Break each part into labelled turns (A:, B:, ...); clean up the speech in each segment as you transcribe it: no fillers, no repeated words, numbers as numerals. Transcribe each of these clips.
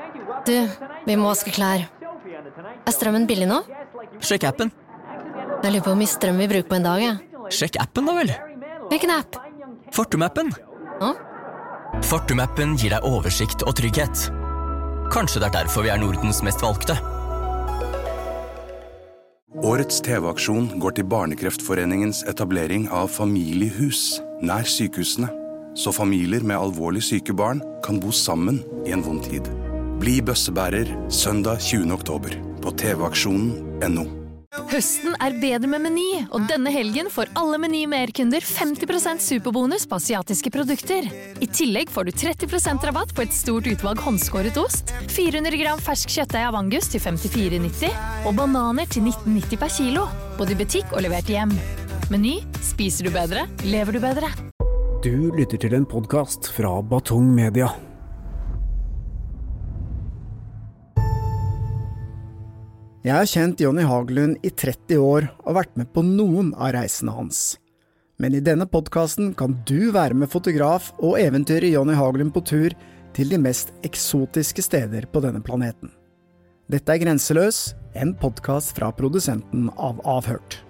A: Du, vi må vaske klær. Strømmen billig nå?
B: Sjekk appen.
A: Jeg lurer på hvor mye strøm vi bruker på en dag,
B: Sjekk appen da vel.
A: Hvilken app?
B: Fortum-appen.
A: Hå?
B: Fortum-appen gir deg oversikt og trygghet. Kanskje det derfor vi Nordens mest valgte.
C: Årets TV-aksjon går til Barnekreftforeningens etablering av familiehus nær sykehusene, så familier med alvorlig syke barn kan bo sammen I en vond tid. Bli bøssebærer søndag 20. oktober på tvaksjonen.no.
D: Høsten bedre med Meny, og denne helgen får alle Meny Mer-kunder 50% superbonus på asiatiske produkter. I tillegg får du 30% rabatt på et stort utvalg håndskåret ost, 400 gram fersk kjøttdeig av Angus til 54,90 og bananer til 19,90 per kilo, både I butikk og levert hjem. Meny, spiser du bedre, lever du bedre.
E: Du lytter til en podcast fra Batong Media. Jeg har kjent Jonny Hagelund I 30 år og vært med på noen av reisene hans. Men I denne podcasten kan du være med fotograf og eventyre Jonny Hagelund på tur til de mest eksotiske steder på denne planeten. Dette Grenseløs, en podcast fra produsenten av Avhørt.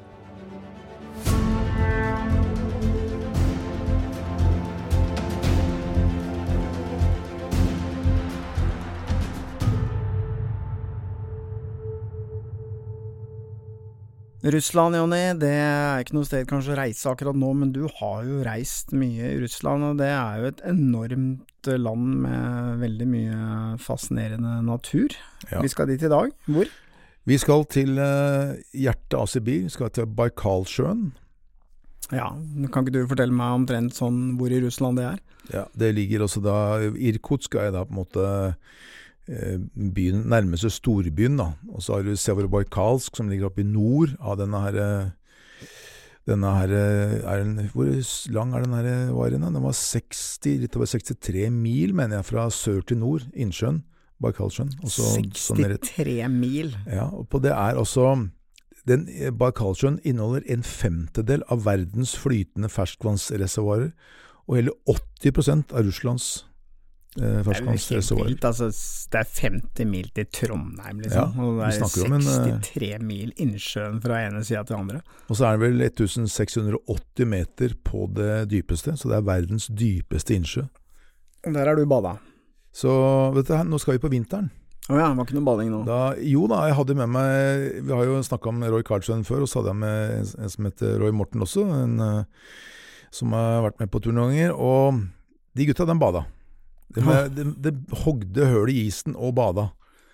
E: Russland, Jonny, det ikke noe sted kanskje å reise akkurat nå, men du har jo reist mye I Russland, og det jo et enormt land med veldig mye fascinerende natur. Ja. Vi skal dit I dag. Hvor?
F: Vi skal til hjertet av Sibir, vi skal til Baikalsjøen.
E: Ja, kan ikke du fortelle meg omtrent sånn hvor I Russland det
F: Ja, det ligger også da, Irkutsk da på en måte byen, nærmeste storbyen da, og så har du Severodbaikalsk som ligger oppe I nord av denne her hvor lang den her var den? Den var 60, litt over 63 mil, mener jeg, fra sør til nord, innsjøen, Baikalsjøen.
E: 63 mil?
F: Ja, og på det også, den Baikalsjøen inneholder 1/5 av verdens flytende ferskvannsreservoarer, og hele 80% av Russlands ferskvannsreservoarer.
E: Altså, det 50 mil til Trondheim, liksom.
F: Ja,
E: og det 63
F: en,
E: mil innsjøen fra ene siden til andre.
F: Og så det vel 1680 meter på det dypeste, så det verdens dypeste innsjø.
E: Og der du badet?
F: Så, vet du, nå skal vi på vinteren.
E: Åja, det var ikke noe bading nå?
F: Jo da, jeg hadde med meg, vi har jo snakket om Roy Karlsson før, og så hadde jeg med en som heter Roy Morten også, som har vært med på turnanger, og de gutta, de badet. Det hogde høl I isen og bada.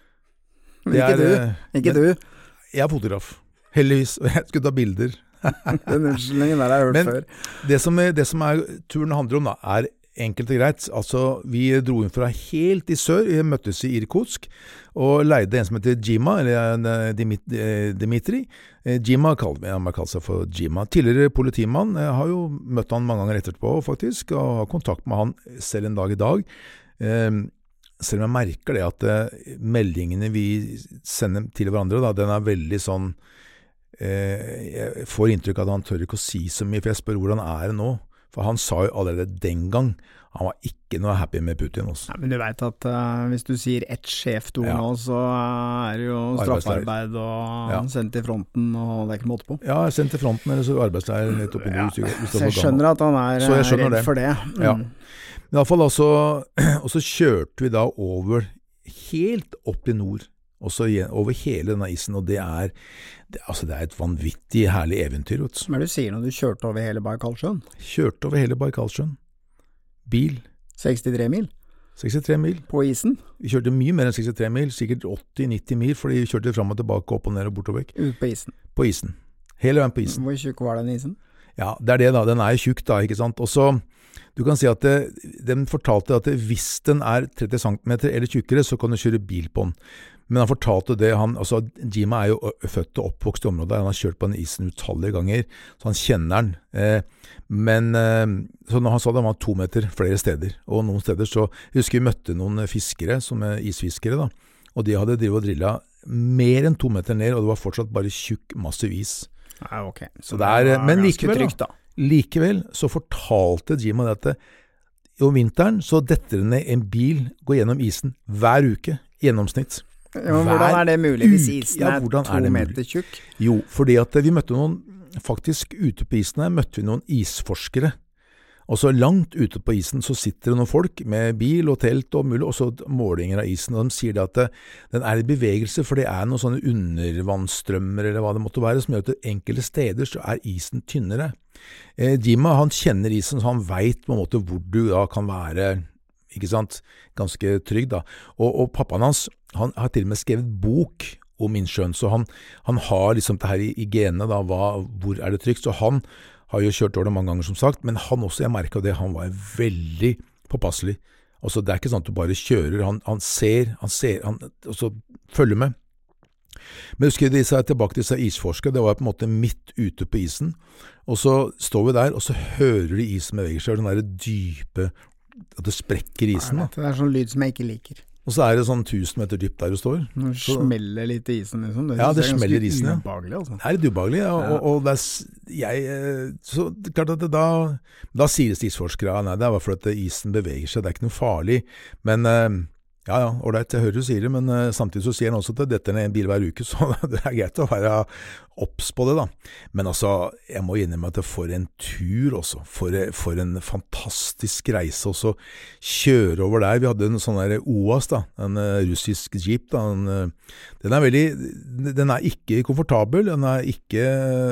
E: Ikke du?
F: Jeg fotograf, heldigvis, og jeg skulle ta bilder.
E: Den unnskyldningen der har jeg hørt før.
F: Det som turen handler om da, enkelt og greit. Altså, vi dro inn fra helt I sør, vi møttes I Irkutsk, og leide en som heter Djima, eller Dimitri. Djima han kalt seg for Djima. Tidligere politimann, jeg har jo møtt han mange ganger etterpå faktisk, og har kontakt med han selv en dag I dag. Selv om jeg merker det at meldingene vi sender til hverandre, da, den veldig sånn, jeg får inntrykk av at han tør ikke å si så mye, for jeg spør hvordan det nå. For han sa jo allerede den gang, han var ikke noe happy med Putin også.
E: Ja, men du vet at hvis du sier ett sjeford nå, så det jo straffarbeid og sendt til fronten, og det ikke måte på.
F: Ja, sendt til fronten, eller så arbeidsleir helt oppi nord.
E: Så jeg skjønner at han redd for det.
F: Ja. Men I hvert fall altså, og så kjørte vi da over helt opp I nord, og så over hele denne isen, og det et vanvittig herlig eventyr.
E: Hva du sier når du kjørte over hele Baikalsjøen?
F: Kjørte over hele Baikalsjøen. Bil.
E: 63 mil?
F: 63 mil.
E: På isen?
F: Vi kjørte mye mer enn 63 mil, sikkert 80-90 mil, fordi vi kjørte frem og tilbake, opp og ned og bort og vekk.
E: Ut på isen?
F: På isen. Hele veien på isen.
E: Hvor tjukk var den isen?
F: Ja, det det da. Den jo tjukk da, ikke sant? Og så, du kan si at den fortalte at hvis den 30 cm eller tjukkere, så kan du kjøre bil på den. Men han fortalte det, altså Djima jo født og oppvokst I området, han har kjørt på den isen utallige ganger, så han kjenner den. Men så når han sa det var 2 meter flere steder, og noen steder så, jeg husker vi møtte noen fiskere, som isfiskere da, og de hadde drivet og drillet mer enn 2 meter ned, og det var fortsatt bare tjukk, massiv is.
E: Ja, ok.
F: Så det men likevel så fortalte Djima det at om vinteren så detter det ned en bil, går gjennom isen hver uke, Gjennomsnitt.
E: Ja, hvordan det mulig hvis isen
F: hvordan
E: 2 meter tjukk?
F: Jo, fordi at vi møtte faktisk ute på isen her, møtte vi noen isforskere. Og så langt ute på isen så sitter det noen folk med bil og telt og mulig, og så målinger av isen, og de sier det at den i bevegelse, for det noen sånne undervannsstrømmer eller hva det måtte være, som gjør at enkelte steder så isen tynnere. Jima, han kjenner isen, så han vet på en måte hvor du da kan være, ikke sant, ganske trygg da. Og pappaen hans, han har til og med skrevet bok om innsjøen, så han har liksom det her i genene da, hvor det trygt, så han har jo kjørt over det mange ganger som sagt, men han også, jeg merket det, han var veldig påpasselig. Altså det ikke sånn at du bare kjører, han ser, og så følger med. Men husker de seg tilbake til disse isforskere, det var på en måte midt ute på isen, og så står vi der, og så hører de isen beveger seg, den der dype, at det sprekker isen.
E: Det sånn lyd som jeg ikke liker.
F: Og så det sånn 1000 meter dypt der du står.
E: Når det smeller litt i isen, liksom.
F: Ja, det smeller i isen, ja.
E: Ubehagelig, altså.
F: Det litt ubehagelig, ja. Og så klart at da sier isforskere, nei, det var for at isen beveger seg, det ikke noe farlig, men ja, ordentlig, jeg hører du sier det, men samtidig så sier han også at dette en bil hver uke, så det greit å være opps på det da. Men altså, jeg må innrømme at for en tur også, for en fantastisk reise også, kjøre over der. Vi hadde en sånn der OAS da, en russisk jeep da, den veldig, den ikke komfortabel, den ikke,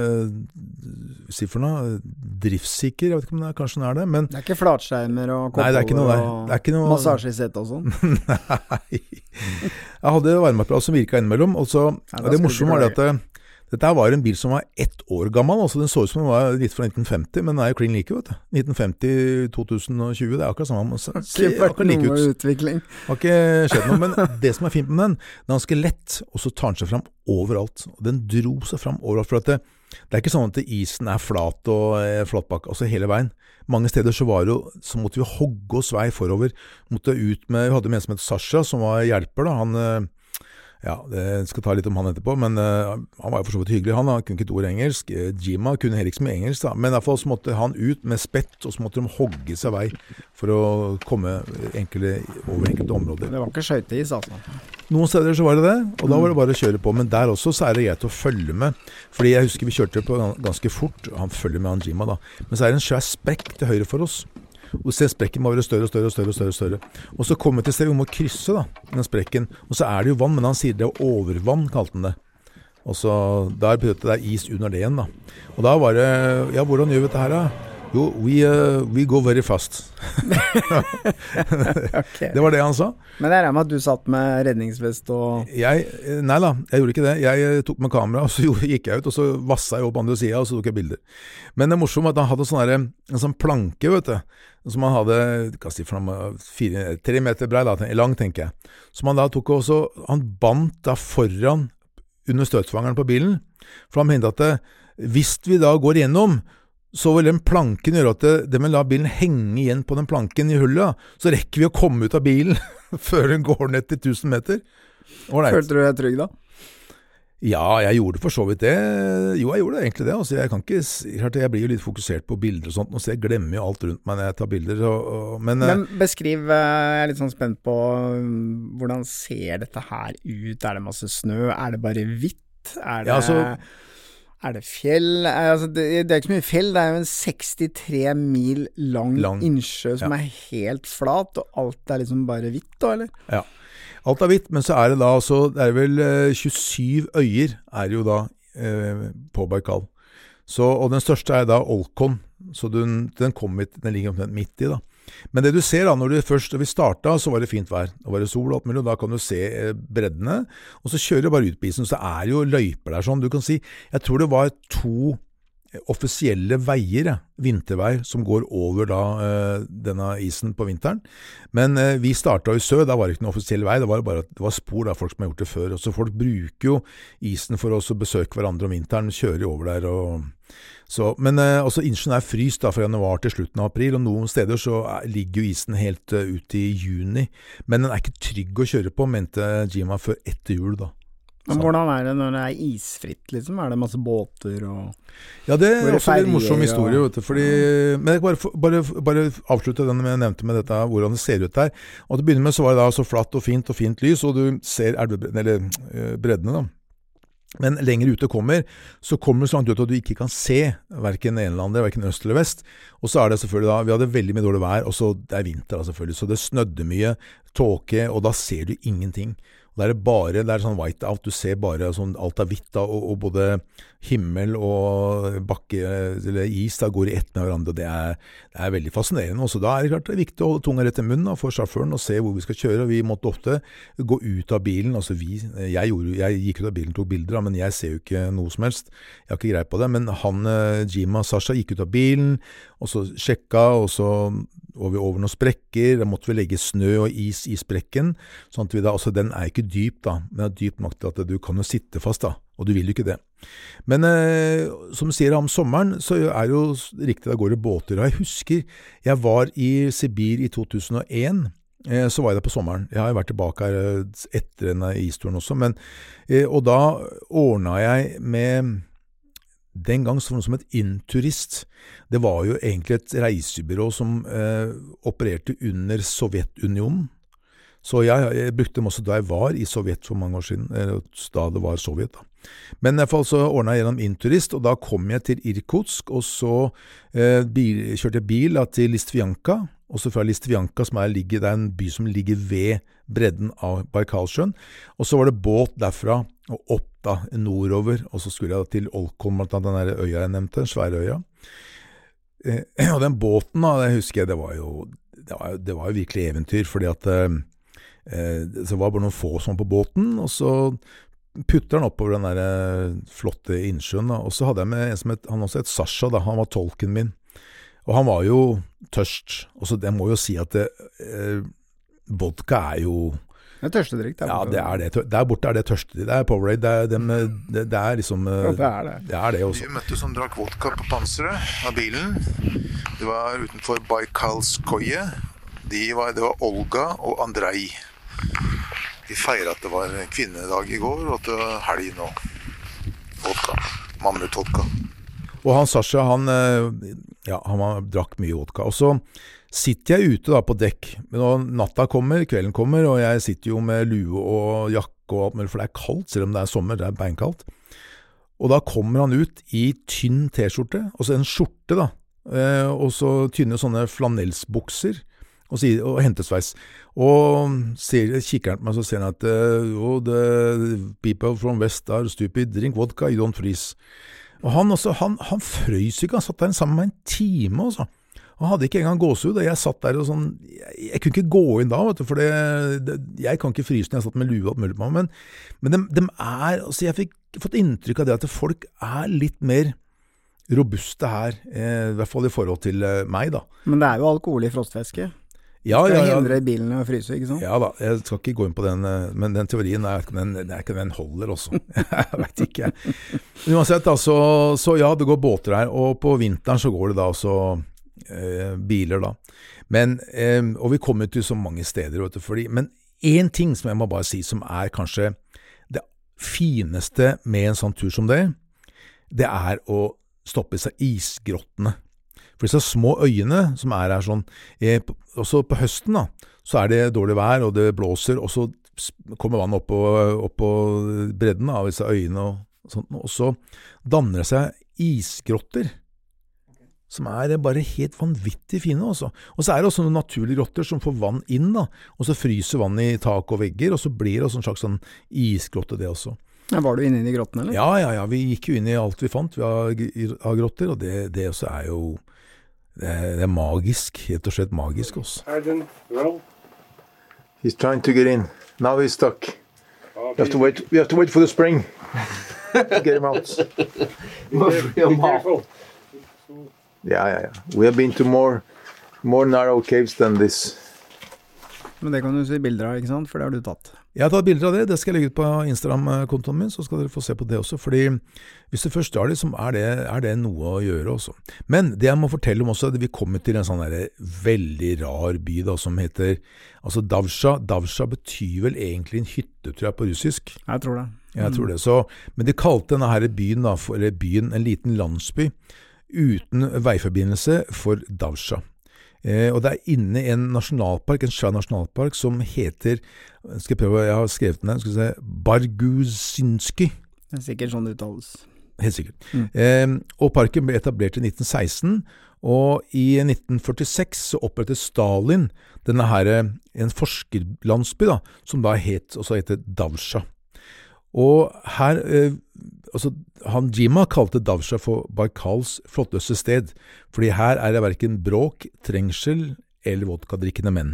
F: si for noe, driftssikker, jeg vet ikke om kanskje den det, men...
E: Det ikke flatskjermer og
F: koppholder, nei, det ikke noe der. Det ikke noe...
E: massasjesett og sånn.
F: Nei, jeg hadde varmeapparat som virket innimellom, og så, det morsomme var det at dette var en bil som var 1 år gammel, altså den så ut som den var litt fra 1950, men den jo klin like, vet du. 1950-2020, det akkurat samme.
E: Ikke vært noe utvikling.
F: Det har ikke skjedd noe, men det som fint med den er ganske lett, og så tar den seg fram overalt. Og den dro seg fram overalt, for at det ikke sånn at isen flat og flatbakke, altså hele veien. Mange steder så måtte vi hogge oss vei forover, vi hadde med en som het Sasha, som var hjelper da, han... Ja, det skal ta litt om han etterpå, men han var jo for så vidt hyggelig. Han kunne ikke et ord engelsk. Jima kunne heller ikke så mye engelsk, da. Men i hvert fall så måtte han ut med spett, og så måtte de hogge seg vei for å komme over enkelte områder.
E: Det var ikke skøyteis, altså.
F: Noen steder så var det, og da var det bare å kjøre på. Men der også så det greit å følge med, fordi jeg husker vi kjørte på ganske fort, og han følger med han Jima da. Men så det en svær sprekk til høyre for oss. Og så sprekken må være større. Og så kommer vi til stedet, vi må krysse da, den sprekken. Og så det jo vann, men han sier det overvann, kalte han det. Og så der betyr det is under det igjen da. Og da var det, ja, hvordan gjør vi dette her da? Jo, we go very fast.
E: Okay.
F: Det var det han sa.
E: Men det med at du satt med redningsvest og...
F: Nei da, jeg gjorde ikke det. Jeg tok med kamera, og så gikk jeg ut, og så vasset jeg opp på andre siden, og så tok jeg bilder. Men det morsomme at han hadde en sånn planke, vet du, som han hadde, kan si fram 3 meter brei, da, lang tenker jeg. Som han da tok også, han bandt da foran under støtfangeren på bilen, for han mente at hvis vi da går gjennom, så vil den planken gjøre at det vil la bilen henge igjen på den planken i hullet, så rekker vi å komme ut av bilen før den går ned til 1000 meter.
E: Følte du deg trygg da?
F: Ja, jeg gjorde for så vidt det. Jo, jeg gjorde egentlig det. Altså, jeg blir jo litt fokusert på bilder og sånt, så jeg glemmer jo alt rundt meg når jeg tar bilder. Men
E: beskriv, jeg er litt sånn spent på hvordan ser dette her ut? Det masse snø? Det bare hvitt?
F: Ja, altså...
E: det fjell? Altså, det ikke så mye fjell, det jo en 63 mil lang innsjø som helt flat, og alt liksom bare hvitt da, eller?
F: Ja, alt hvitt, men så det da, altså, det vel 27 øyer jo da på Baikal. Så, og den største da Olkhon, så den ligger omtrent midt i da. Men det du ser da, når vi startet, så var det fint vær. Da var det sol og alt mulig, og da kan du se breddene, og så kjører du bare ut på isen, så jo løyper der sånn. Du kan si, jeg tror det var 2 offisielle veier, vinterveier, som går over da denne isen på vinteren. Men vi startet i sør, da var det ikke noen offisiell vei, det var bare det var spor av folk som har gjort det før. Og så folk bruker jo isen for å besøke hverandre om vinteren, kjører over der men også innsjøen fryst da fra januar til slutten av april, og noen steder så ligger jo isen helt ut i juni, men den ikke trygg å kjøre på, mente Jima, før etter jul da.
E: Men hvordan det når det isfritt, liksom? Det masse båter og...
F: Ja, det også en morsom historie, vet du, fordi... Men jeg bare avslutte den jeg nevnte med dette, hvordan det ser ut der. Og til å begynne med så var det da så flatt og fint lys, og du ser breddene da. Men lenger ute så kommer det så langt ut at du ikke kan se hverken ene eller andre, hverken øst eller vest. Og så det selvfølgelig da, vi hadde veldig mye dårlig vær, og så det vinter da selvfølgelig, så det snødde mye, tåke, og da ser du ingenting. Og det sånn whiteout, du ser bare sånn, alt hvitt da, og både himmel og bakke, eller is da, går i ett med hverandre, og det veldig fascinerende. Og så da det klart det viktig å holde tunga rett i munnen da, for sjåføren og se hvor vi skal kjøre, og vi måtte ofte gå ut av bilen, altså jeg gikk ut av bilen, tok bilder da, men jeg ser jo ikke noe som helst, jeg har ikke greit på det, men Jima, Sasha gikk ut av bilen, og så sjekka, og så var vi over noen sprekker, da måtte vi legge snø og is i sprekken, sånn at vi da, altså den ikke dyp da, men dyp nok til at du kan jo sitte fast da, og du vil jo ikke det. Men som du sier om sommeren, så det jo riktig, da går det båter, og jeg husker, jeg var i Sibir i 2001, så var jeg der på sommeren. Jeg har jo vært tilbake her etter denne isturen også, men, og da ordnet jeg med... Den gang som et inturist, det var jo egentlig et reisebyrå som opererte under Sovjetunionen. Så jeg brukte dem også da jeg var i Sovjet for mange år siden, da det var Sovjet da. Men i hvert fall så ordnet jeg gjennom inturist, og da kom jeg til Irkutsk, og så kjørte jeg bil til Listvjanka, og så fra Listvjanka, som det en by som ligger ved bredden av Baikalsjøen, og så var det båt derfra og opp da, nordover, og så skulle jeg til Olkholm, den der øya jeg nevnte, den svære øya. Og den båten da, det husker jeg, det var jo virkelig eventyr, fordi at så var bare noen få som på båten, og så putter han oppover den der flotte innsjøen da, og så hadde jeg med en som han også het Sasha da, han var tolken min, og han var jo tørst, og så jeg må jo si at vodka jo
E: det tørstedrikk der borte.
F: Ja, det der borte det tørstedrikk. Det Powerade, det liksom...
E: Ja,
F: det det også.
G: Vi møtte som drakk vodka på panseret av bilen. Det var utenfor Baikalskoye. Det var Olga og Andrei. Vi feiret at det var kvinnedag i går, og at det var helg nå. Vodka. Mammutvodka.
F: Og han Sasha, han drakk mye vodka. Og så sitter jeg ute da på dekk, men når natta kommer, kvelden kommer, og jeg sitter jo med lue og jakke og alt mulig, for det kaldt, selv om det sommer, det beinkaldt. Og da kommer han ut i tynn t-skjorte, og så en skjorte da, og så tynne sånne flanellsbukser, og hentesveis. Og kikker han på meg, så ser han at the people from West are stupid, drink vodka, you don't freeze. Og han frøys ikke, han satt der sammen med en time også. Han hadde ikke engang gåsehud, og jeg satt der og sånn, jeg kunne ikke gå inn da, vet du, for jeg kan ikke fryse når jeg satt med lue og alt mulig på meg, men de altså jeg fikk fått inntrykk av det at folk litt mer robuste her, i hvert fall i forhold til meg da.
E: Men det jo alkohol i frostvæske.
F: Ja.
E: Hindre bilen å fryse, ikke sant?
F: Ja da, jeg skal ikke gå inn på den, men den teorien ikke den holder også. Jeg vet ikke. Uansett, altså, så ja, det går båter her, og på vinteren så går det da også biler da. Men, og vi kommer til så mange steder, vet du, men en ting som jeg må bare si, som kanskje det fineste med en sånn tur som det å stoppe seg isgrottene. For disse små øyene som her sånn, også på høsten da, så det dårlig vær, og det blåser, og så kommer vann opp på bredden av disse øyene, og så danner det seg isgrotter, som bare helt vanvittig fine også. Og så det også noen naturlige grotter som får vann inn da, og så fryser vann i tak og vegger, og så blir det også en slags sånn isgrotte det også.
E: Ja, var du inne i de grottene, eller?
F: Ja, vi gikk jo inn i alt vi fant av grotter, og det også jo det magisk, helt og slett magisk også.
G: Well, he's trying to get in. Now he's stuck. Okay. We have to wait for the spring to get him out.
H: Be careful.
G: Yeah. We have been to more narrow caves than this.
E: Men det kan du se bilder av, ikke sant? For det har du tatt.
F: Jeg har tatt bilder av det skal jeg legge ut på Instagram-kontoen min, så skal dere få se på det også, fordi hvis det først er det, så er det noe å gjøre også. Men det jeg må fortelle om også, vi kommer til en sånn der veldig rar by da, som heter, altså Davsja. Davsja betyr vel egentlig en hytte, tror jeg, på russisk.
E: Jeg tror det.
F: Jeg tror det, men de kalte denne her byen da, eller byen, en liten landsby, uten veiforbindelse for Davsja. Og det inne i en nasjonalpark, en svær nasjonalpark, som heter, jeg har skrevet den her, Barguzinski.
E: Det sikkert sånn det uttales.
F: Helt sikkert. Og parken ble etablert i 1916, og i 1946 så opprettet Stalin denne her, en forskerlandsby da, som da heter Davsja. Og her, han Jima kalte Davsja for Baikals flotteste sted, fordi her det hverken bråk, trengsel eller vodkadrikkende menn.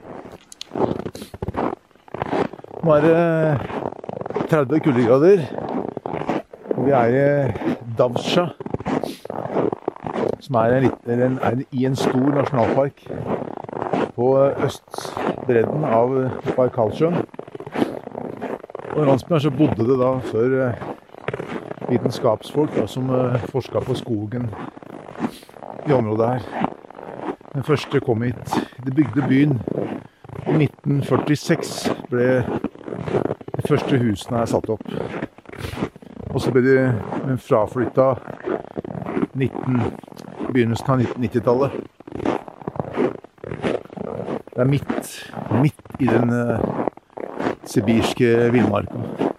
F: Nå det 30 kuldegrader, og vi i Davsja, som i en stor nasjonalpark på østbredden av Baikalsjøen. Og i landsbyen så bodde det da før vitenskapsfolk da, som forsket på skogen i området her. Den første kom hit. De bygde byen i 1946, ble de første husene her satt opp. Og så ble de fraflyttet begynnelsen av 1990-tallet. Det midt i den sibirske villmarka.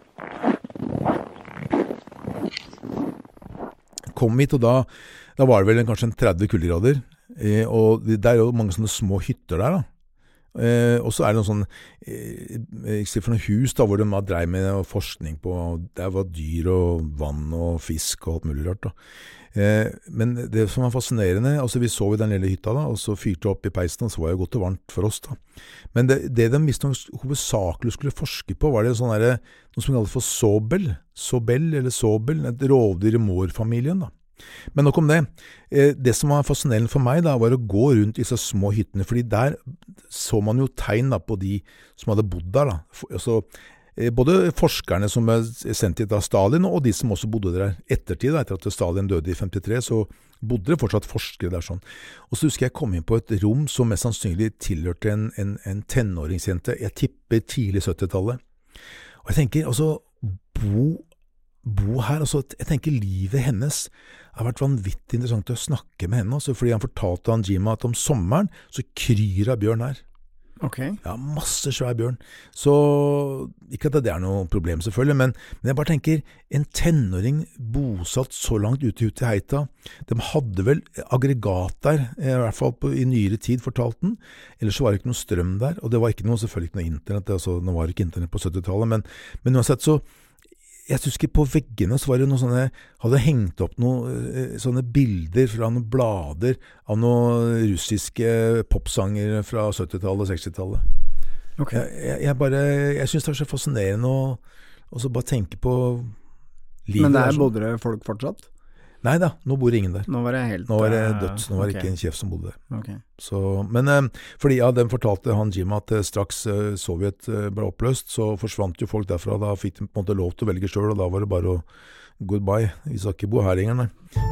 F: Kom hit, og da var det vel kanskje 30 kuldegrader, og det jo mange sånne små hytter der da. Og så det noen sånn, jeg ser for noen hus da, hvor de drev med forskning på, der var dyr og vann og fisk og alt mulig rart da. Men det som var fascinerende, altså vi så i den lille hytta da, og så fyrte opp i peisen, og så var det godt og varmt for oss da. Men det de visste hovedsakelig skulle forske på, var det sånn der, noe som kalles for sobel, et rovdyr i mårfamilien da. Men nok om det. Det som var fascinerende for meg da, var å gå rundt i disse små hyttene, fordi der så man jo tegn da, på de som hadde bodd der da. Altså, både forskerne som sendt hit av Stalin, og de som også bodde der ettertid, etter at Stalin døde i 53, så bodde det fortsatt forskere der sånn. Og så husker jeg kom inn på et rom som mest sannsynlig tilhørte en tenåringsjente, jeg tipper tidlig 70-tallet. Og jeg tenker, altså, bo her, altså, jeg tenker livet hennes har vært vanvittig interessant å snakke med henne, altså, fordi han fortalte Jima at om sommeren så kryr av bjørn her.
E: Ok.
F: Ja, masse svær bjørn. Så, ikke at det noe problem selvfølgelig, men jeg bare tenker, en tenåring bosatt så langt ute i Heita, de hadde vel aggregat der, i hvert fall i nyere tid fortalt den, ellers så var det ikke noe strøm der, og det var selvfølgelig ikke noe internett, altså nå var det ikke internett på 70-tallet, men uansett så, jeg husker på veggene så var det noe sånne, hadde hengt opp noen sånne bilder fra noen blader av noen russiske popsanger fra 70-tallet og 60-tallet.
E: Okay.
F: Jeg synes det så fascinerende å så bare tenke på livet.
E: Men der bodde det folk fortsatt?
F: Nei da, nå bor ingen der.
E: Nå var det
F: dødt, nå var det ikke en kjef som bodde der.
E: Okay.
F: Så, men fordi de fortalte Jima at straks Sovjet ble oppløst, så forsvant jo folk derfra, da fikk de på en måte lov til å velge selv, og da var det bare goodbye, vi skal ikke bo her lenger, nei.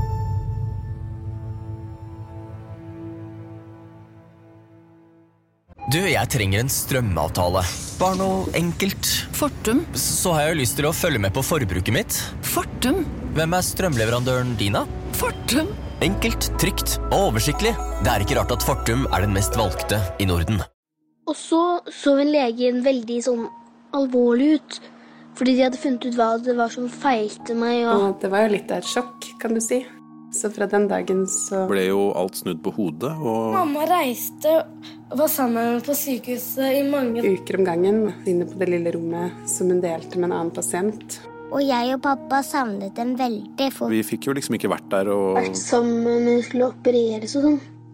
B: Du, jeg trenger en strømavtale. Bare noe enkelt.
D: Fortum.
B: Så har jeg jo lyst til å følge med på forbruket mitt.
D: Fortum.
B: Hvem strømleverandøren din da?
D: Fortum.
B: Enkelt, trygt og oversiktlig. Det ikke rart at Fortum den mest valgte i Norden.
I: Og så legen veldig sånn alvorlig ut, fordi de hadde funnet ut hva det var som feilte meg.
J: Og det var jo litt av et sjokk, kan du si. Så fra den dagen så
K: ble jo alt snudd på hodet. Og
I: mamma reiste og var sammen på sykehuset i mange
J: uker om gangen, inne på det lille rommet som hun delte med en annen pasient.
L: Og jeg og pappa savnet dem veldig. For
K: vi fikk jo liksom ikke vært der og
I: vært sammen når vi skulle opereres og sånn.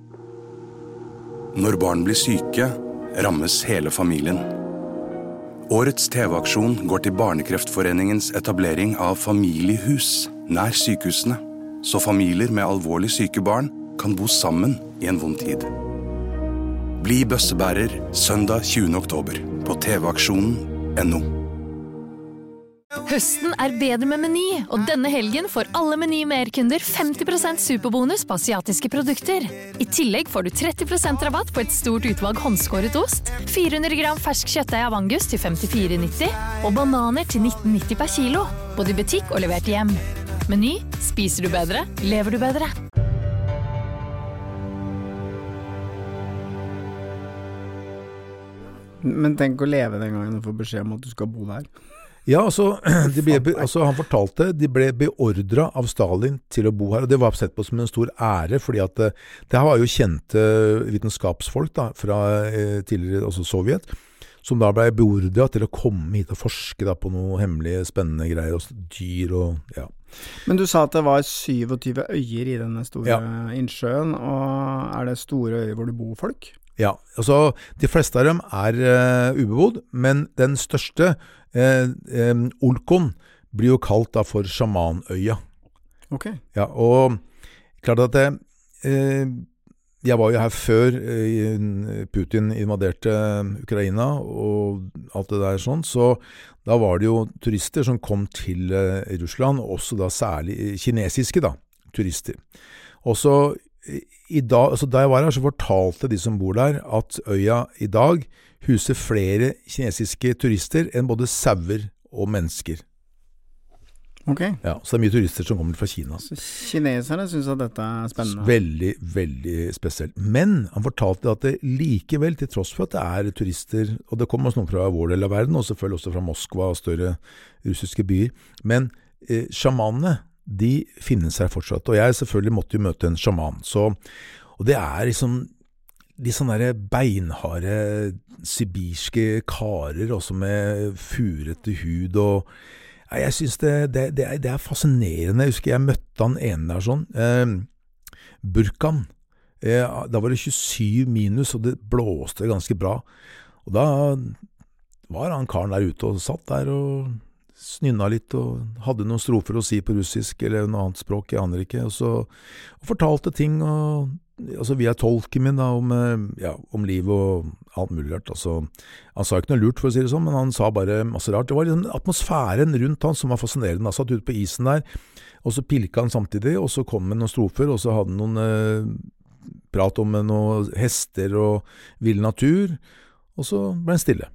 C: Når barn blir syke, rammes hele familien. Årets TV-aksjon går til Barnekreftforeningens etablering av familiehus nær sykehusene, så familier med alvorlig syke barn kan bo sammen i en vond tid. Bli bøssebærer søndag 20. oktober på tvaksjonen.no.
D: Høsten bedre med Meny, og denne helgen får alle Meny Mer-kunder 50% superbonus på asiatiske produkter. I tillegg får du 30% rabatt på et stort utvalg håndskåret ost, 400 gram fersk kjøttdeig av Angus til 54,90 og bananer til 19,90 per kilo, både i butikk og levert hjem. Meny, spiser du bedre, lever du bedre.
E: Men tenk å leve den gangen og få beskjed om at du skal bo der.
F: Ja, han fortalte, de ble beordret av Stalin til å bo her, og det var sett på som en stor ære, fordi at det var jo kjente vitenskapsfolk da, fra tidligere også Sovjet, som da ble beordret til å komme hit og forske da, på noe hemmelige, spennende greier, og dyr og ja.
E: Men du sa at det var 27 øyer i denne store innsjøen, og det store øyer hvor det bor folk?
F: Ja, altså de fleste av dem ubebodd, men den største, Olkon, blir jo kalt da for Sjamanøya.
E: Ok.
F: Ja, og klart at jeg var jo her før Putin invaderte Ukraina og alt det der sånn, så da var det jo turister som kom til Russland, også da særlig kinesiske da, turister. Og så da jeg var her, så fortalte de som bor der at øya i dag huser flere kinesiske turister enn både sauer og mennesker.
E: Ok.
F: Ja, så det mye turister som kommer fra Kina.
E: Så kineserne synes at dette spennende?
F: Veldig, veldig spesielt. Men han fortalte at det likevel, til tross for at det turister, og det kommer også noen fra vår del av verden, og selvfølgelig også fra Moskva og større russiske byer, men sjamanene, de finnes her fortsatt, og jeg selvfølgelig måtte jo møte en sjaman, og det liksom de sånne der beinharde sibirske karer også med furete hud, og jeg synes det fascinerende. Jeg husker jeg møtte han ene der sånn, Burkan, da var det 27 minus, og det blåste ganske bra, og da var han karen der ute og satt der og snynna litt og hadde noen strofer å si på russisk eller noe annet språk, jeg aner ikke, og fortalte ting og, altså via tolken min da, om liv og alt mulig rart. Altså, han sa ikke noe lurt for å si det sånn, men han sa bare masse rart. Det var liksom atmosfæren rundt han som var fascinerende. Han satt ute på isen der, og så pilka han samtidig, og så kom han noen strofer, og så hadde han noen prat om noen hester og vill natur, og så ble han stille.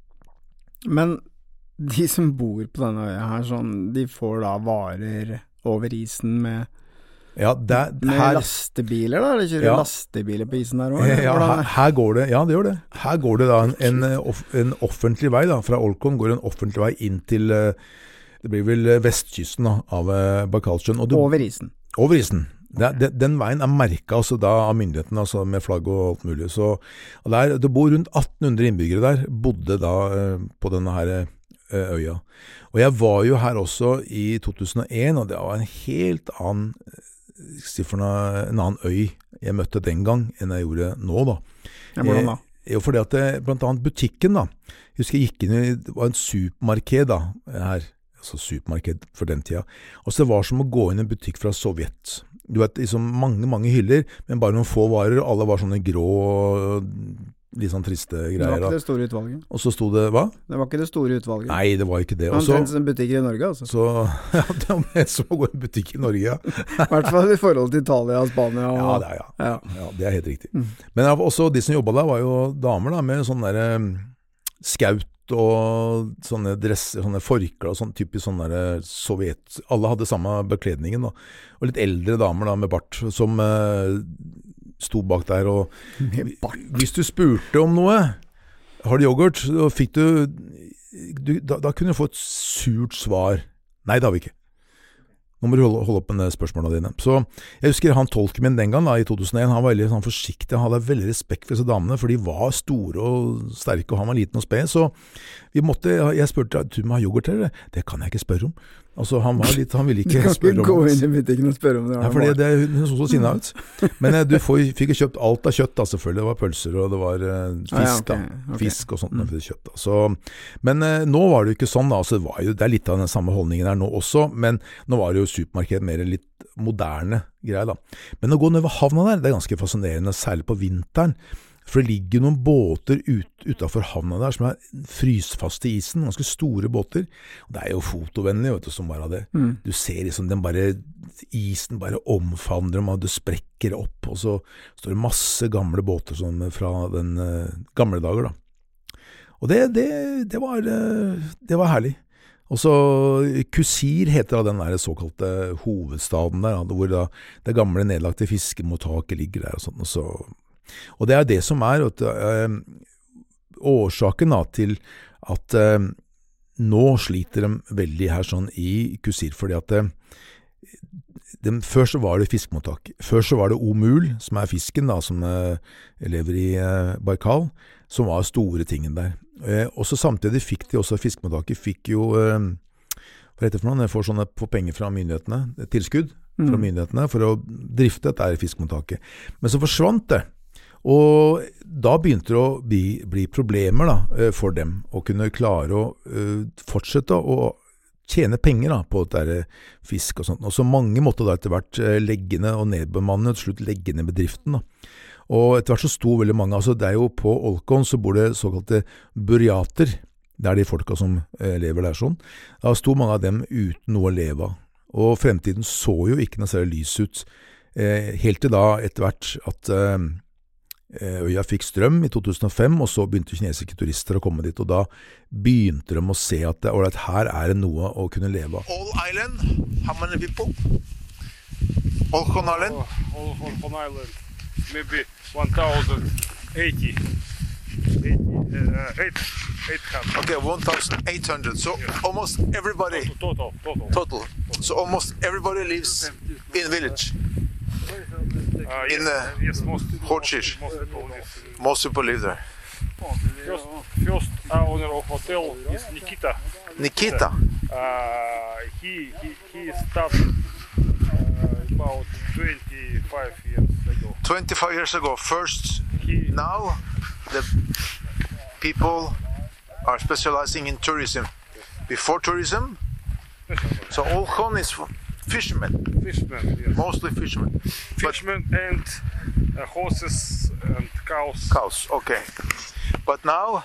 E: Men de som bor på denne øya her, sånn, de får da varer over isen med lastebiler da, eller kjører lastebiler på isen der også?
F: Ja, her går det, det gjør det. Her går det da en offentlig vei da, fra Olkon går en offentlig vei inn til, det blir vel vestkysten da, av Baikalsjøen.
E: Over isen?
F: Over isen. Den veien merket altså da av myndighetene, altså med flagg og alt mulig. Så, og det bor rundt 1800 innbyggere der, bodde da på denne her øya. Og jeg var jo her også i 2001, og det var en helt annen, en annen øy jeg møtte den gang enn jeg gjorde nå da.
E: Ja, hvordan da?
F: Jo, fordi at blant annet butikken da, jeg husker jeg gikk inn, det var en supermarked da, her, altså supermarked for den tida, og så det var som å gå inn i en butikk fra Sovjet. Du vet, liksom mange hyller, men bare noen få varer, og alle var sånne grå litt sånn triste greier.
E: Det var ikke det store utvalget.
F: Og så stod det, hva?
E: Det var ikke det store utvalget.
F: Nei, det var ikke det.
E: Han trengs en butikk i Norge, altså.
F: Så, ja, det var som å gå i en butikk i Norge, ja.
E: I hvert fall i forhold til Italia og Spania. Og...
F: Ja, det helt riktig. Men også de som jobbet der var jo damer da, med sånn der skaut og sånne dresser, sånne forkler og sånn typisk sånn der sovjet. Alle hadde samme bekledningen da. Og litt eldre damer da med bart som stod bak der og hvis du spurte om noe, har du yoghurt, så fikk da kunne du få et surt svar. Nei, det har vi ikke. Nå må du holde opp med spørsmålene dine. Så jeg husker han tolken min den gang da, i 2001, han var veldig sånn forsiktig, han hadde veldig respekt for disse damene, for de var store og sterke, og han var liten og sped, så jeg spurte, du må ha yoghurt eller? Det kan jeg ikke spørre om. Altså, han ville ikke spørre om det.
E: Du kan ikke gå inn i butikken og spørre om det.
F: Ja, fordi det så så sinne ut. Men du fikk kjøpt alt av kjøtt da, selvfølgelig. Det var pølser, og det var fisk, fisk og sånt for kjøtt da. Så, men nå var det jo ikke sånn da, altså, det litt av den samme holdningen her nå også, men nå var det jo supermarked mer litt moderne greier da. Men å gå ned ved havna der, det ganske fascinerende, særlig på vinteren. For det ligger noen båter utenfor havna der som frysfast i isen, ganske store båter. Og det jo fotovennlig, vet du, som bare det. Du ser liksom isen bare omfavner dem, og det sprekker opp, og så står det masse gamle båter som fra den gamle dager da. Og det var herlig. Og så Kusir heter den der såkalte hovedstaden der, hvor da det gamle nedlagte fiskemottaket ligger der og sånn. Og det det som årsaken da, til at nå sliter de veldig her sånn i Kusir, fordi at før så var det fiskemottak. Før så var det Omul, som fisken da, som lever i Baikal, som var store tingen der. Og så samtidig fikk de også fiskemottaket, fikk jo, hva heter det for noe, får sånne på penger fra myndighetene, tilskudd fra myndighetene for å drifte dette fiskemottaket. Men så forsvant det, og da begynte det å bli problemer da, for dem, å kunne klare å fortsette å tjene penger da, på dette fisk og sånt. Og så mange måtte da etter hvert legge ned og nedbemanne, til slutt legge ned bedriften da. Og etter hvert så sto veldig mange, altså det jo på Olkon så bor det såkalte buryater, det de folka som lever der sånn. Da sto mange av dem uten noe å leve av, og fremtiden så jo ikke noe særlig lys ut, helt til da etter hvert at øya fikk strøm i 2005, og så begynte kinesiske turister å komme dit, og da begynte de å se at her det noe å kunne leve av.
G: All Island, how many people? Olkon Island?
M: Olkon Island. Maybe 1,080. 800.
G: Okay, 1,800. So almost everybody. Total. So almost everybody lives in village. In Hotshish. Most people live there.
M: First owner of hotel is Nikita.
G: Nikita.
M: He started about 25 years ago.
G: 25 years ago. First, now the people are specializing in tourism. Before tourism, so Olkon is fishermen.
M: Fishermen, yes.
G: Mostly fishermen.
M: Fishermen and horses and cows.
G: Cows, okay. But now,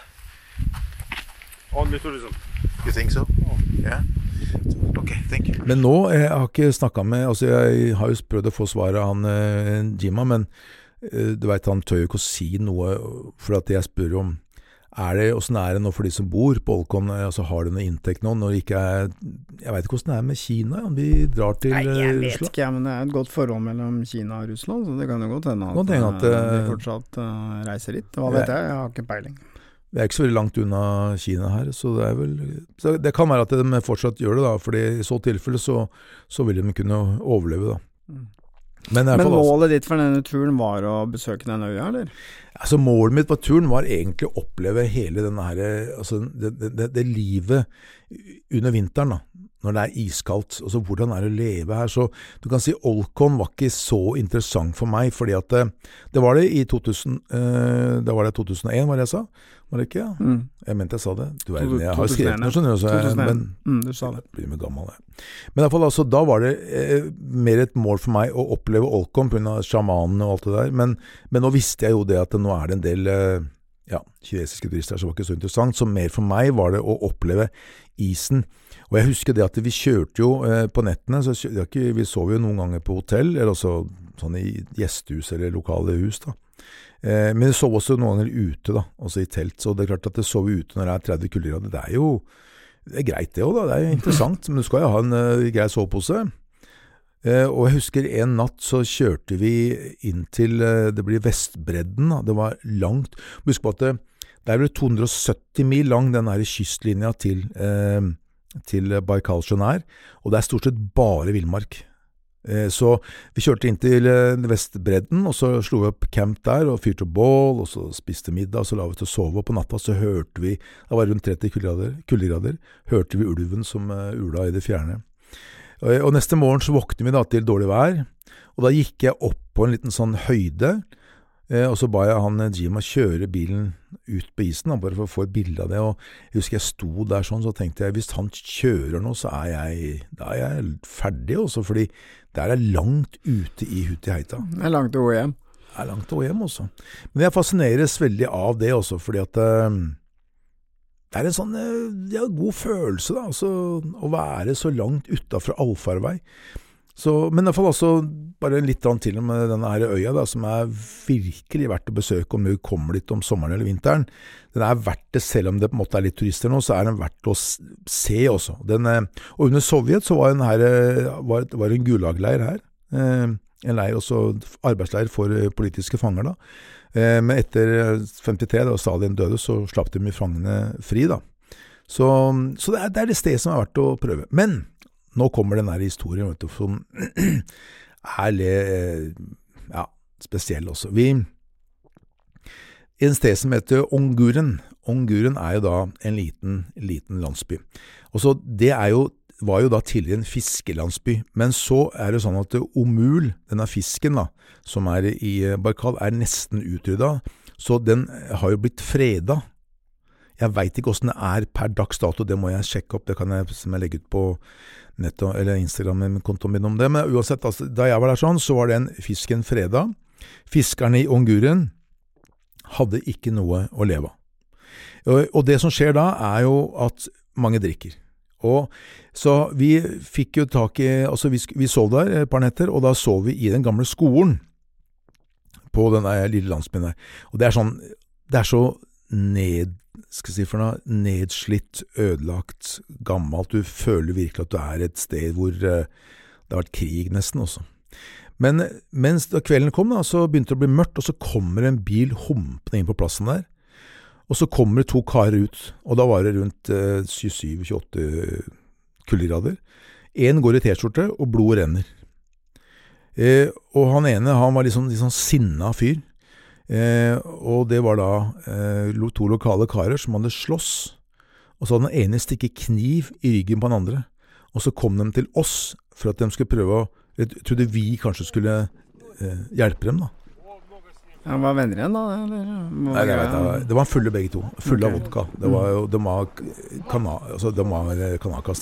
M: only tourism.
G: You think so? Oh. Yeah. Okay, thank you.
F: Men nå, jeg har ikke snakket med, altså jeg har jo prøvd å få svaret av han Jima, men du vet, han tør jo ikke å si noe, for at jeg spør om, hvordan det nå for de som bor på Olkon, altså har det noe inntekt nå, når det ikke jeg vet ikke hvordan det med Kina, om de drar til Russland?
E: Jeg vet ikke, men det et godt forhold mellom Kina og Russland, så det kan jo godt hende at de fortsatt reiser dit. Hva vet jeg har ikke peiling.
F: Det ikke så veldig langt unna Kina her, så det vel så det kan være at de fortsatt gjør det da, fordi i så tilfelle så vil de kunne overleve da. Men
E: målet ditt for denne turen var å besøke denne øya, eller?
F: Altså målet mitt på turen var egentlig å oppleve hele denne her, altså det livet under vinteren da, når det iskaldt, altså hvordan det å leve her, så du kan si Olkon var ikke så interessant for meg, fordi at det var det i 2000, det var det 2001 var det jeg sa, var det ikke? Ja? Jeg mente jeg sa det. Du jeg har skrevet noe sånn, men
E: du sa det.
F: Blir med gammel det. Men i hvert fall, altså, da var det mer et mål for meg å oppleve Olkon på grunn av sjamanene og alt det der, men nå visste jeg jo det at nå det en del kinesiske turister som var ikke så interessant, så mer for meg var det å oppleve isen. Og jeg husker det at vi kjørte jo på nettene, så vi sov jo noen ganger på hotell, eller også sånn i gjestehus eller lokale hus da. Men vi sov også noen ganger ute da, også i telt, så det klart at det sov ute når det 30 kuldegrader, det jo det greit det også da, det jo interessant, men du skal jo ha en grei sovepose. Og jeg husker en natt så kjørte vi inn til, det blir Vestbredden da, det var langt, husk på at det vel 270 mil lang den her kystlinja til Baikalsjøen og det stort sett bare villmark. Så vi kjørte inn til Vestbredden, og så slo vi opp camp der, og fyrte bål, og så spiste middag, og så la vi til å sove, og på natta så hørte vi, det var rundt 30 kuldegrader, hørte vi ulven som ula i det fjerne. Og neste morgen så våknet vi da til dårlig vær, og da gikk jeg opp på en liten sånn høyde, og så ba jeg han Jima kjøre bilen ut på isen, bare for å få et bilde av det, og jeg husker jeg sto der sånn, så tenkte jeg, hvis han kjører nå, så jeg ferdig også, fordi det langt ute i Hutiheita.
E: Det langt til å gå hjem.
F: er langt å gå hjem også. Men jeg fascineres veldig av det også, fordi at det er en sånn god følelse da, altså, å være så langt utenfor allfarvei. Men i hvert fall også bare litt til med denne her øya da, som er virkelig verdt å besøke om du kommer dit om sommeren eller vinteren. Den er verdt det, selv om det på en måte er litt turister nå, så er den verdt å se også. Og under Sovjet så var en gulagleir her, en leir også, arbeidsleir for politiske fanger da. Men etter 53, da Stalin døde, så slapp de med fangene fri da. Så det er det sted som er verdt å prøve. Men nå kommer den her historien, vet du, som er spesiell også. En sted som heter Onguren. Onguren er jo da en liten landsby. Og så det var jo da tidligere en fiskelandsby, men så er det sånn at Omul, denne fisken da, som er i Baikal, er nesten utryddet, så den har jo blitt fredet. Jeg vet ikke hvordan det er per dags dato, det må jeg sjekke opp, det kan jeg legge ut på nettet eller Instagram-kontoen min om det, men uansett, altså, da jeg var der sånn, så var den fisken fredet. Fiskerne i Onguren hadde ikke noe å leve av. Og det som skjer da er jo at mange drikker. Og så vi fikk jo tak i, altså vi sov der et par netter, og da sov vi i den gamle skolen på denne lille landsbyen der. Og det er så nedslitt, ødelagt, gammelt. Du føler virkelig at du er et sted hvor det har vært krig nesten også. Men mens da kvelden kom da, så begynte det å bli mørkt, og så kommer en bil humpende inn på plassen der. Og så kommer det 2 karer ut, og da var det rundt 27-28 kuldegrader. En går i t-skjorte, og blod renner. Og han ene, han var litt sånn sinna fyr. Og det var da 2 lokale karer som hadde slåss, og så hadde den ene stikket kniv i ryggen på den andre. Og så kom de til oss for at de skulle prøve jeg trodde vi kanskje skulle hjelpe dem da.
E: Ja, var venner igjen da? Eller?
F: Nei, jeg vet, det var fulle begge to, fulle av vodka. Det var jo, de var kanakas,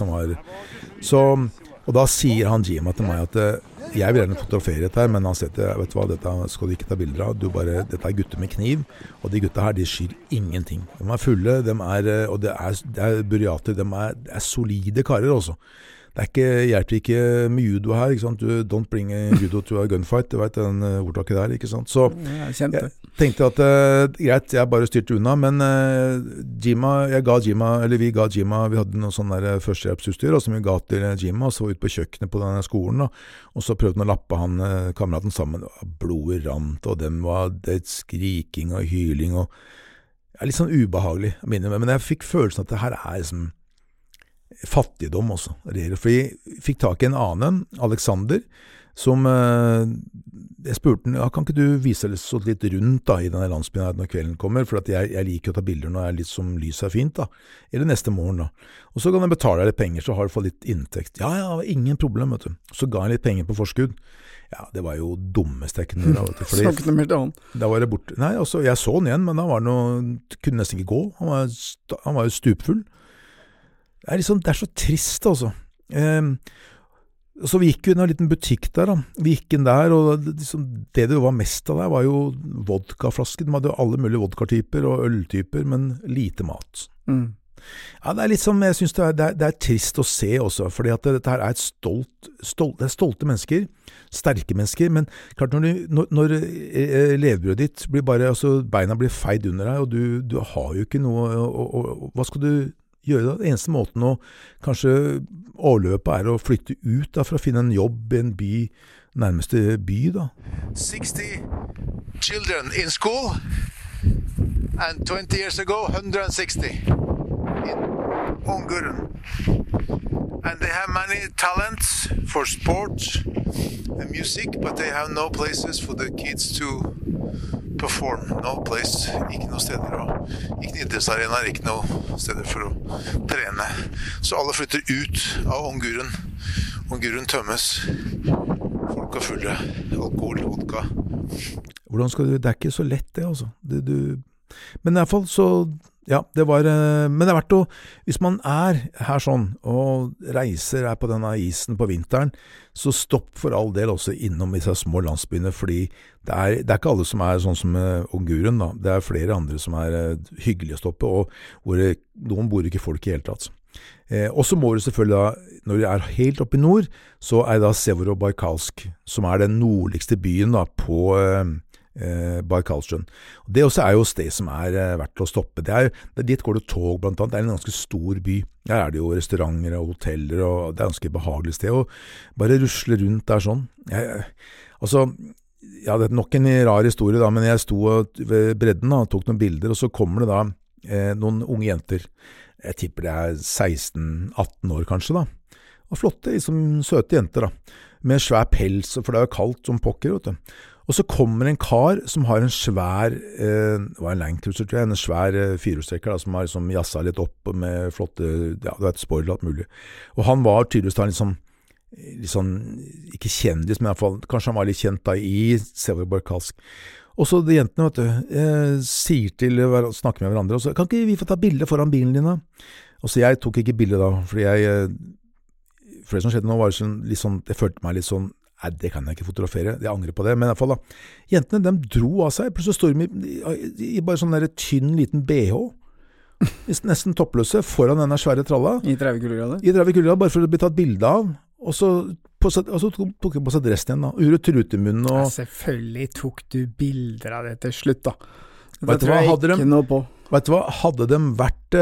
F: og da sier han Jima til meg at jeg vil gjerne fotografere dette her, men han sier, vet du hva, dette skal du ikke ta bilder av, dette er gutter med kniv, og de gutta her, de skyr ingenting. De er fulle, og det er buryater, de er solide karer også. Det hjelper ikke med judo her, ikke sant? Du don't bring judo to a gunfight, du vet den ordtaket der, ikke sant? Så jeg tenkte at greit, jeg bare styrte unna, men vi ga Jima, vi hadde noe sånn der førstehjelpsutstyr, som vi ga til Jima, og så var vi ute på kjøkkenet på denne skolen, og så prøvde han å lappe kameraten sammen, blodet rant, og det skriking og hyling, og litt sånn ubehagelig, men jeg fikk følelsen at det her liksom fattigdom også, for jeg fikk tak i en annen, Alexander, som jeg spurte han, kan ikke du vise litt rundt da, i denne landsbyen her når kvelden kommer, for at jeg liker å ta bilder når litt som lyset fint da, eller neste morgen da, og så kan jeg betale deg litt penger, så har du fått litt inntekt. Ja, ingen problem, vet du. Så ga jeg litt penger på forskudd. Ja, det var jo dummeste jeg kunne gjøre, vet du.
E: Så ikke noe mer til han? Da
F: var det borte. Nei, altså, jeg så han igjen, men da kunne nesten ikke gå. Han var jo stupfull. Det er så trist altså. Så vi gikk jo inn i en liten butikk der da. Vi gikk inn der, og det var mest av der var jo vodkaflasker. De hadde jo alle mulige vodkatyper og øltyper, men lite mat. Ja, det litt som, jeg synes det er trist å se også, fordi at dette her er det er stolte mennesker, sterke mennesker, men klart når levebrødet ditt blir bare, altså beina blir feid under deg, og du har jo ikke noe, og hva skal du gjøre det? Eneste måten å kanskje overløpe å flytte ut da, for å finne en jobb i en by, nærmeste by da.
G: 60 children in school and 20 years ago 160 in Onguren. And they have many talents for sport and music, but they have no places for the kids to perform. No place, ikke noe steder ikke noe idrettsarenaer, ikke noe steder for å trene. Så alle flytter ut av Onguren. Onguren tømmes. Folk er fulle. Alkohol, vodka.
F: Hvordan skal du, det ikke så lett det altså. Men i hvert fall så Ja, men det verdt å, hvis man her sånn, og reiser på denne isen på vinteren, så stopp for all del også innom disse små landsbyene, fordi det er ikke alle som sånn som Onguren da, det flere andre som hyggelige å stoppe, og hvor noen bor ikke folk i hele tatt. Og så må du selvfølgelig da, når du helt oppe i nord, så da Severodbaikalsk, som den nordligste byen da, på Baikalsjøen. Det også jo sted som verdt til å stoppe. Dit går det tog blant annet. Det en ganske stor by. Der det jo restauranter og hoteller, og det ganske behagelig sted. Og bare rusle rundt der sånn. Det nok en rar historie da, men jeg sto ved bredden da, og tok noen bilder, og så kommer det da noen unge jenter. Jeg tipper det 16-18 år kanskje da. Og flotte, liksom søte jenter da. Med svær pels, for det jo kaldt som pokker, vet du. Og så kommer en kar som har en svær, det var en Langcruiser tror jeg, en svær firehjulstrekker da, som har liksom jasset litt opp med flotte, ja, det spoiler alt mulig. Og han var tydeligvis da liksom, ikke kjendis, men i hvert fall, kanskje han var litt kjent da i Severodbaikalsk. Og så de jentene, vet du, snakker med hverandre, og så, kan ikke vi få ta bilde foran bilen din da? Og så jeg tok ikke bilde da, fordi for det som skjedde nå var det litt sånn, jeg følte meg litt sånn, nei, det kan jeg ikke fotografere, jeg angrer på det, men i hvert fall da, jentene, de dro av seg, plutselig står de i bare sånn der tynn liten BH, nesten toppløse, foran denne svære tralla.
E: I 30 kuldegrader?
F: I 30 kuldegrader, bare for å bli tatt bilde av, og så tok jeg på seg dressen igjen da, ure trutemunn og...
E: Ja, selvfølgelig tok du bilder av det til slutt da.
F: Det tror jeg ikke noe på. Vet du hva, hadde de vært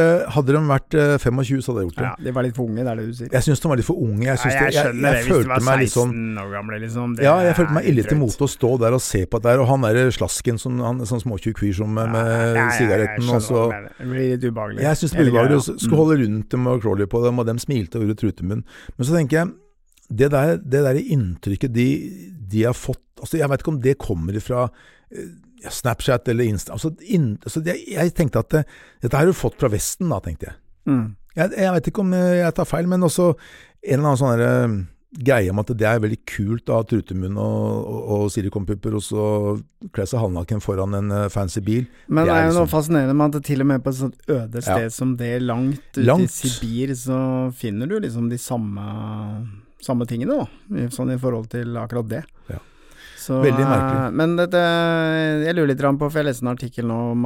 F: 25, så hadde jeg gjort det.
E: Ja, de var litt for unge, det det du sier.
F: Jeg synes de var litt for unge. Jeg
E: skjønner det, hvis de var 16 år gamle, liksom.
F: Ja, jeg følte meg litt imot å stå der og se på det der, og han slasken, sånn småtjukk fyr som med sigaretten, og så...
E: Det blir litt ubehagelig.
F: Jeg synes det blir ubehagelig, og skulle holde rundt dem og crawle på dem, og de smilte og gjorde trutemunn. Men så tenker jeg, det der inntrykket de har fått, altså jeg vet ikke om det kommer ifra... Snapchat eller Insta, jeg tenkte at dette har du fått fra Vesten da, tenkte jeg. Jeg vet ikke om jeg tar feil, men også en eller annen sånn greie om at det veldig kult å ha trutemunn og silikonpupper, og så kle seg halvnaken foran en fancy bil.
E: Men det jo noe fascinerende med at det til og med på et sånt øde sted som det langt ut i Sibir, så finner du liksom de samme tingene da, sånn i forhold til akkurat det. Ja. Så, veldig merkelig. Men jeg lurer litt på, for jeg leste en artikkel nå om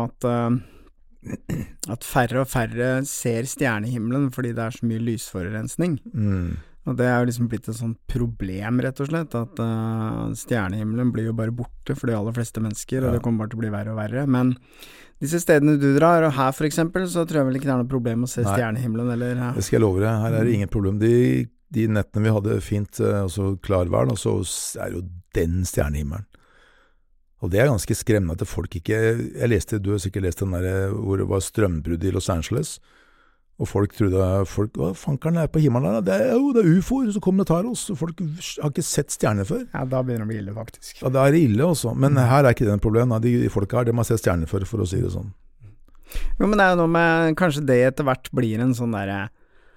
E: at færre og færre ser stjernehimmelen fordi det så mye lysforurensning. Og det jo liksom blitt et sånt problem rett og slett, at stjernehimmelen blir jo bare borte for de aller fleste mennesker, og det kommer bare til å bli verre og verre. Men disse stedene du drar, og her for eksempel, så tror jeg vel ikke det noe problem å se stjernehimmelen, eller?
F: Det skal jeg love deg, her det ingen problem. De nettene vi hadde fint, altså klarvær, og så jo den stjernehimmelen. Og det ganske skremmende at folk ikke... Du har sikkert lest den der hvor det var strømbrudd i Los Angeles, og folk trodde... Hva fankeren på himmelen der? Det UFOer, så kommer det og tar oss. Folk har ikke sett stjerner før.
E: Ja, da begynner det å bli ille, faktisk.
F: Ja, det ille også. Men her ikke det en problem. De folka her, de har sett stjerner før, for å si det sånn.
E: Jo, men det jo noe med... Kanskje det etter hvert blir en sånn der...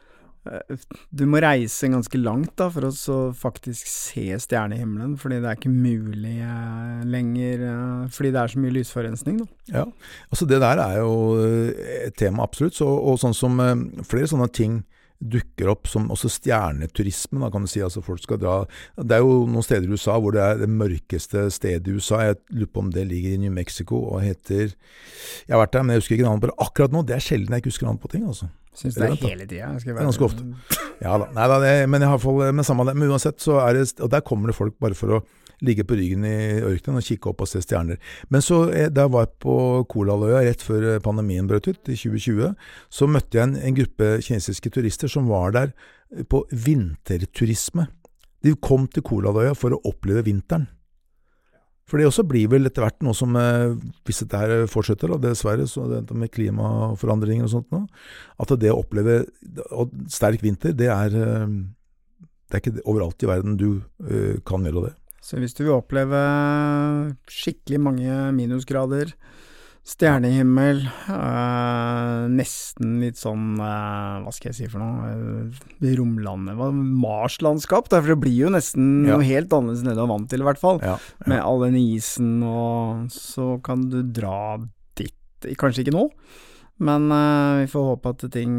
E: Du må reise ganske langt da for å faktisk se stjernehimmelen, fordi det ikke mulig lenger, fordi det så mye lysforurensning da. Ja,
F: altså det der jo et tema absolutt, og sånn som flere sånne ting dukker opp som også stjerneturisme da, kan du si, altså folk skal dra, det jo noen steder i USA hvor det det mørkeste stedet i USA, jeg lurer på om det ligger i New Mexico og heter, jeg har vært der, men jeg husker ikke navnet på det akkurat nå, det sjelden jeg ikke husker navnet på ting altså.
E: Synes det hele tiden det
F: ganske ofte. Ja da, nei da, men i hvert fall, men samme det, men uansett så det, og der kommer det folk bare for å ligge på ryggen i ørkenen og kikke opp og se stjerner. Men så, da jeg var på Kolaløya rett før pandemien brøt ut i 2020, så møtte jeg en gruppe kinesiske turister som var der på vinterturisme. De kom til Kolaløya for å oppleve vinteren. For det også blir vel etter hvert noe som, hvis dette her fortsetter, og dessverre, så det med klimaforandringer og sånt nå, at det å oppleve sterk vinter, det ikke overalt i verden du kan gjøre det.
E: Så hvis du vil oppleve skikkelig mange minusgrader, stjernehimmel, nesten litt sånn, hva skal jeg si for noe, romlandet, Mars-landskap, derfor det blir jo nesten noe helt annerledes enn det du er vant til i hvert fall, med all den isen, og så kan du dra dit, kanskje ikke nå, Men vi får håpe at ting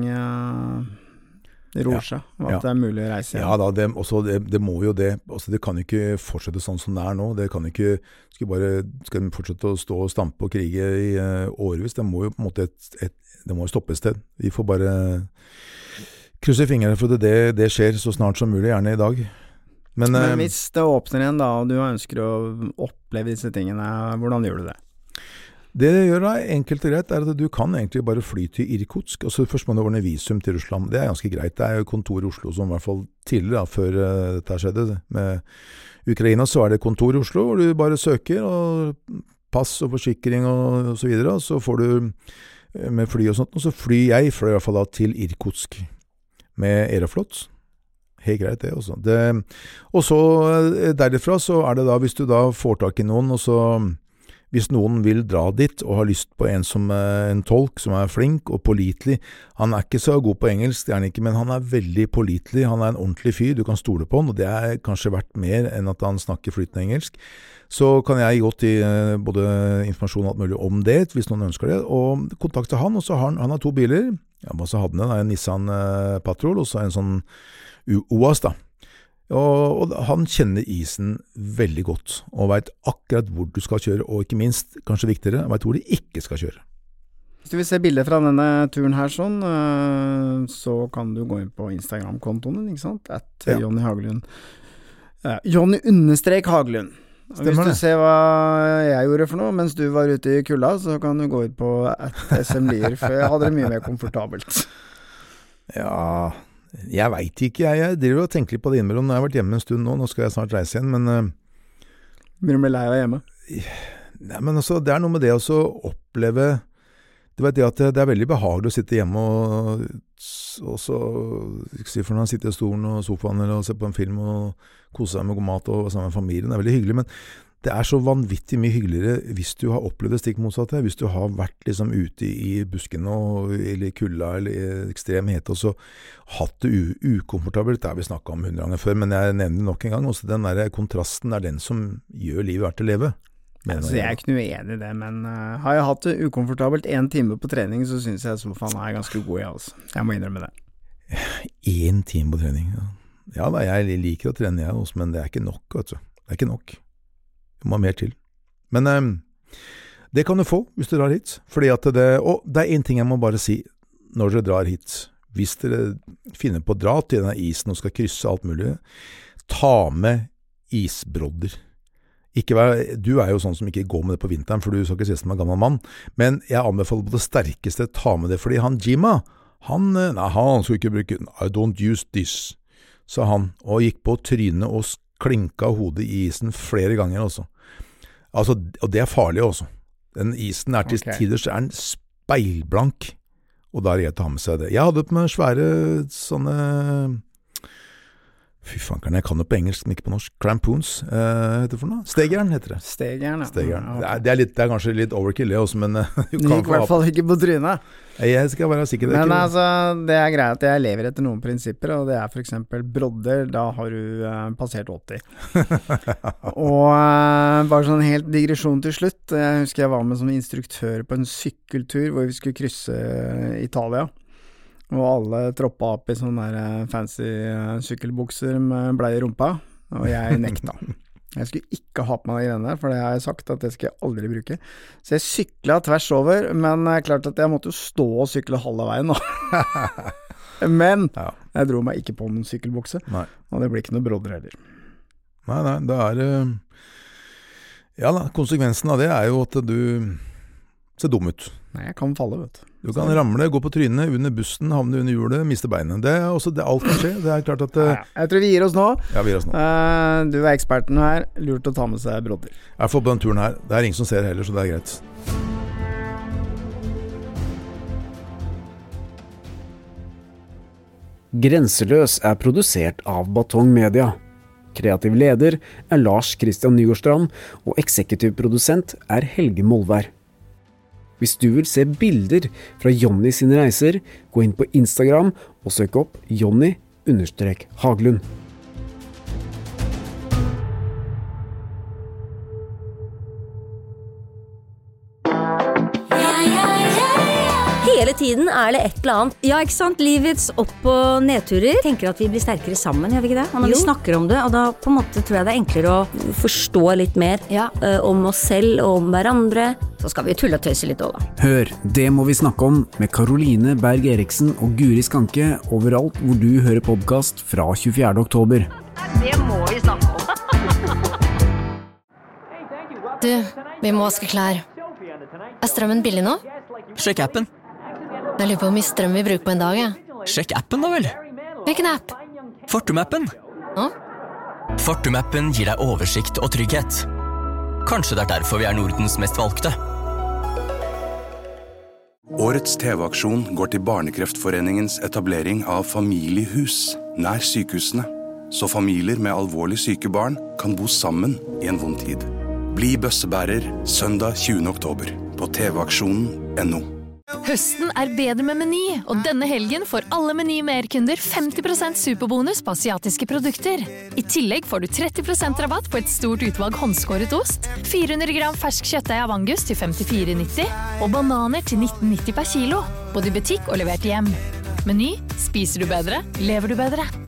E: ror seg, og at det mulig å reise igjen.
F: Ja da, det må jo det. Altså, det kan ikke fortsette sånn som det nå. Det kan ikke, skal de fortsette å stå og stampe og krige i årevis? Det må jo på en måte det må jo stoppe et sted. Vi får bare krysse fingrene for at det skjer så snart som mulig, gjerne i dag. Men
E: hvis det åpner igjen da, og du ønsker å oppleve disse tingene, hvordan gjør du det?
F: Det gjør da enkelt og greit, at du kan egentlig bare fly til Irkutsk, og så først må du ordne visum til Russland. Det ganske greit. Det jo kontor i Oslo som I hvert fall tidligere, før dette skjedde. Med Ukraina så det kontor i Oslo, hvor du bare søker, og pass og forsikring og så videre, og så får du med fly og sånt, og så fløy i hvert fall da til Irkutsk med Aeroflot. Helt greit det også. Og så derifra så det da, hvis du da får tak I noen, og så hvis noen vil dra dit og har lyst på en som en tolk som flink og pålitelig, han ikke så god på engelsk, det han ikke, men han veldig pålitelig, han en ordentlig fyr, du kan stole på han, og det kanskje vært mer enn at han snakker flytende engelsk, så kan jeg gå til både informasjon og alt mulig om det, hvis noen ønsker det, og kontakte han, og så har han 2 biler, så hadde han en Nissan Patrol, og så en sånn UAS da, og han kjenner isen veldig godt, og vet akkurat hvor du skal kjøre, og ikke minst, kanskje viktigere, vet hvor du ikke skal kjøre.
E: Hvis du vil se bilder fra denne turen her sånn, så kan du gå inn på Instagram-kontoen, ikke sant? Jonny Haglund. Jonny_Haglund. Hvis du ser hva jeg gjorde for noe, mens du var ute I kulda, så kan du gå ut på @smlier, for jeg hadde det mye mer komfortabelt.
F: Ja, jeg vet ikke, jeg driver og tenker litt på det innimellom. Nå har jeg vært hjemme en stund nå skal jeg snart reise igjen, men
E: Blir du med lei av hjemme?
F: Nei, men altså, det noe med det å oppleve, du vet det at det veldig behagelig å sitte hjemme og så, ikke si for når han sitter I stolen og sofaen eller ser på en film og koser seg med god mat og sammen med familien, det veldig hyggelig, men det så vanvittig mye hyggeligere hvis du har opplevd det stikk motsatt, hvis du har vært liksom ute I busken eller kulda eller ekstrem hete, og så hatt det ukomfortabelt, det har vi snakket om 100 ganger før, men jeg nevner det nok en gang, også den der kontrasten den som gjør livet verdt å leve.
E: Altså, jeg ikke noe enig I det, men har jeg hatt det ukomfortabelt 1 time på trening, så synes jeg sofaen ganske god, altså. Jeg må innrømme det.
F: 1 time på trening, ja da, jeg liker å trene jeg også, men det ikke nok, vet du. Det ikke nok. Du må ha mer til. Men det kan du få hvis du drar hit, fordi at og det en ting jeg må bare si når dere drar hit. Hvis dere finner på å dra til denne isen og skal krysse alt mulig, ta med isbrodder. Du jo sånn som ikke går med det på vinteren, for du skal ikke se som en gammel mann, men jeg anbefaler på det sterkeste ta med det, fordi han Jima, han skulle ikke bruke I don't use this, sa han, og gikk på trynet og klinka hodet I isen flere ganger også. Altså, og det farlig også. Den isen til tider så den speilblank, og da greit å ha med seg det. Jeg hadde på meg svære sånne fy fankeren, jeg kan det på engelsk, men ikke på norsk. Crampoons, heter det for noe? Stegeren heter det.
E: Stegeren, ja.
F: Stegeren. Det kanskje litt overkill, det også, men
E: du gikk I hvert fall ikke på trynet.
F: Jeg skal være sikker.
E: Men altså, det greit at jeg lever etter noen prinsipper, og det for eksempel brodder, da har du passert 80. Og bare sånn helt digresjon til slutt, jeg husker jeg var med som instruktør på en sykkeltur, hvor vi skulle krysse Italia. Og alle troppa opp I sånne der fancy sykkelbukser med blei I rumpa, og jeg nekta. Jeg skulle ikke ha på meg de greiene der, for det har jeg sagt at det skal jeg aldri bruke. Så jeg syklet tvers over, men klart at jeg måtte jo stå og sykle halve veien nå. Men jeg dro meg ikke på noen sykkelbukse, og det blir ikke noe brodder heller.
F: Nei, det ja da, konsekvensen av det jo at du ser dum ut.
E: Nei, jeg kan falle, vet du.
F: Du kan ramle, gå på trynet, under bussen, havne under hjulet, miste beinet. Det også det alt kan skje. Det klart at
E: jeg tror vi gir oss nå.
F: Ja, vi gir oss nå.
E: Du eksperten her, lurt å ta med seg brodder.
F: Jeg får på den turen her. Det ingen som ser heller, så det greit.
N: Grenseløs produsert av Batong Media. Kreativ leder Lars Christian Nygårdstrand, og eksekutiv produsent Helge Molvær. Hvis du vil se bilder fra Jonny sine reiser, gå inn på Instagram og søk opp Jonny_Haglund.
O: Hele tiden det et eller annet. Ja, ikke sant? Livets opp- og nedturer. Tenker at vi blir sterkere sammen, gjør vi ikke det? Og når vi snakker om det, og da på en måte tror jeg det enklere å forstå litt mer om oss selv og om hverandre. Så skal vi tulle og tøyse litt også da.
N: Hør, det må vi snakke om med Caroline Berg Eriksen og Guri Skanke overalt hvor du hører podcast fra 24. oktober.
O: Det må vi snakke om.
A: Du, vi må vaske klær. Strømmen billig nå?
B: Sjekk appen.
A: Jeg lurer på hvor mye strøm vi bruker på en dag,
B: Sjekk appen da vel.
A: Hvilken app?
B: Fortum-appen. Fortum-appen gir deg oversikt og trygghet. Kanskje det derfor vi Nordens mest valgte.
C: Årets TV-aksjon går til Barnekreftforeningens etablering av familiehus nær sykehusene, så familier med alvorlig syke barn kan bo sammen i en vond tid. Bli bøssebærer søndag 20. oktober på tvaksjonen.no.
D: Høsten bedre med Meny, og denne helgen får alle Meny Mer-kunder 50% superbonus på asiatiske produkter. I tillegg får du 30% rabatt på et stort utvalg håndskåret ost, 400 gram fersk kjøttdeig av Angus til 54,90 og bananer til 19,90 per kilo, både i butikk og levert hjem. Meny, spiser du bedre, lever du bedre.